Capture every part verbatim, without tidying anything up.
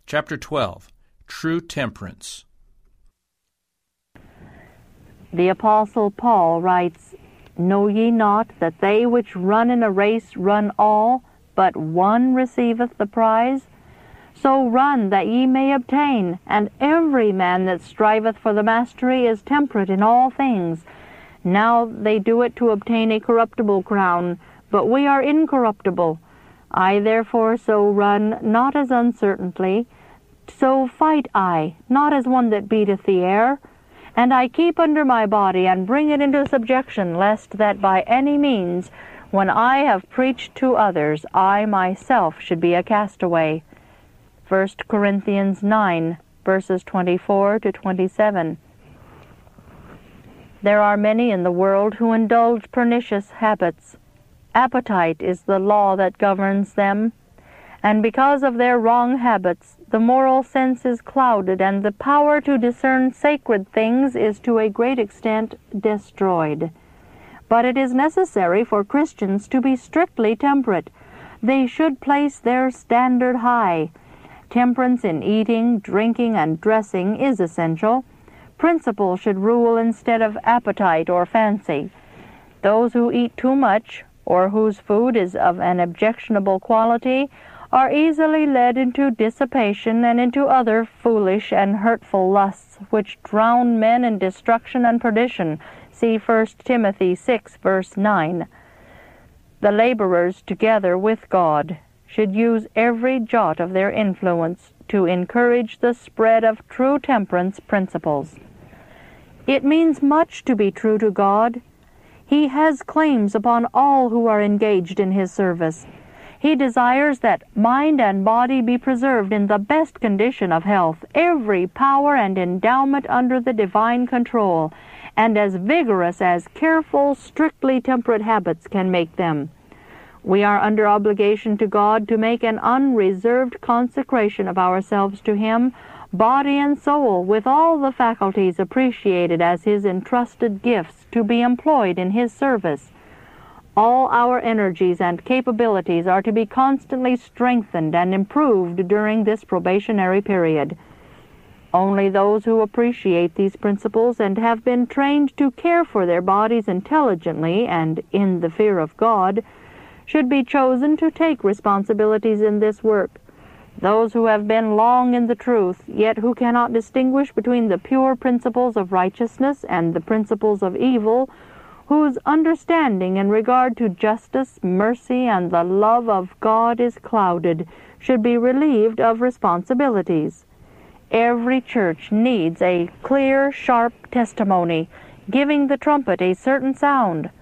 Chapter twelve. True Temperance. The Apostle Paul writes, Know ye not that they which run in a race run all, but one receiveth the prize? So run that ye may obtain, and every man that striveth for the mastery is temperate in all things. Now they do it to obtain a corruptible crown, but we are incorruptible. I therefore so run, not as uncertainly, so fight I, not as one that beateth the air. And I keep under my body, and bring it into subjection, lest that by any means, when I have preached to others, I myself should be a castaway. First Corinthians nine, verses twenty-four to twenty-seven. There are many in the world who indulge pernicious habits. Appetite is the law that governs them, and because of their wrong habits, the moral sense is clouded, and the power to discern sacred things is to a great extent destroyed. But it is necessary for Christians to be strictly temperate. They should place their standard high. Temperance in eating, drinking, and dressing is essential. Principle should rule instead of appetite or fancy. Those who eat too much, or whose food is of an objectionable quality, are easily led into dissipation and into other foolish and hurtful lusts, which drown men in destruction and perdition. See First Timothy six, verse nine. The laborers, together with God, should use every jot of their influence to encourage the spread of true temperance principles. It means much to be true to God. He has claims upon all who are engaged in His service. He desires that mind and body be preserved in the best condition of health, every power and endowment under the divine control, and as vigorous as careful, strictly temperate habits can make them. We are under obligation to God to make an unreserved consecration of ourselves to Him, body and soul, with all the faculties appreciated as His entrusted gifts to be employed in His service. All our energies and capabilities are to be constantly strengthened and improved during this probationary period. Only those who appreciate these principles and have been trained to care for their bodies intelligently and in the fear of God should be chosen to take responsibilities in this work. Those who have been long in the truth, yet who cannot distinguish between the pure principles of righteousness and the principles of evil, whose understanding in regard to justice, mercy, and the love of God is clouded, should be relieved of responsibilities. Every church needs a clear, sharp testimony, giving the trumpet a certain sound.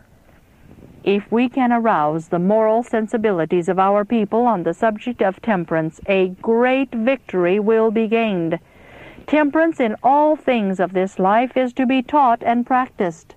If we can arouse the moral sensibilities of our people on the subject of temperance, a great victory will be gained. Temperance in all things of this life is to be taught and practiced.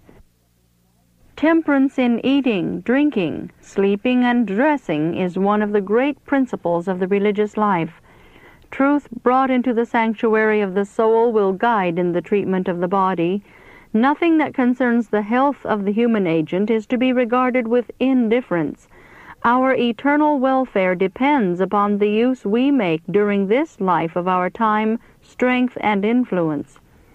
Temperance in eating, drinking, sleeping, and dressing is one of the great principles of the religious life. Truth brought into the sanctuary of the soul will guide in the treatment of the body. Nothing that concerns the health of the human agent is to be regarded with indifference. Our eternal welfare depends upon the use we make during this life of our time, strength, and influence.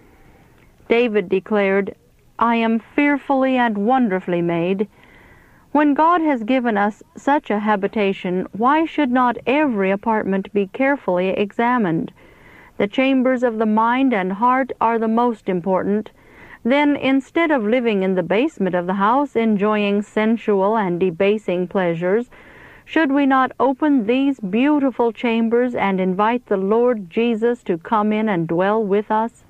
David declared, I am fearfully and wonderfully made. When God has given us such a habitation, why should not every apartment be carefully examined? The chambers of the mind and heart are the most important. Then, instead of living in the basement of the house, enjoying sensual and debasing pleasures, should we not open these beautiful chambers and invite the Lord Jesus to come in and dwell with us?